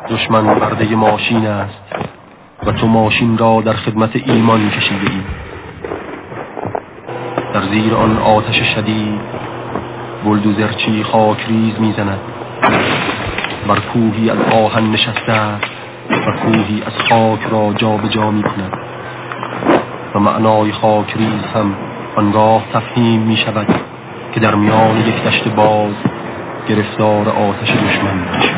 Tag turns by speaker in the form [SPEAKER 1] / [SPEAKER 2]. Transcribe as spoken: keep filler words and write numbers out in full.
[SPEAKER 1] دشمن برده ماشین است و تو ماشین را در خدمت ایمان کشیده ای. در زیر آن آتش شدید بلدوزرچی خاک ریز می زند. بر کوهی از آهن نشسته است و کوهی از خاک را جا به جا می کند و معنای خاک ریز هم آنگاه تفهیم می شود که در میان یک دشت باز گرفتار آتش دشمن باشد.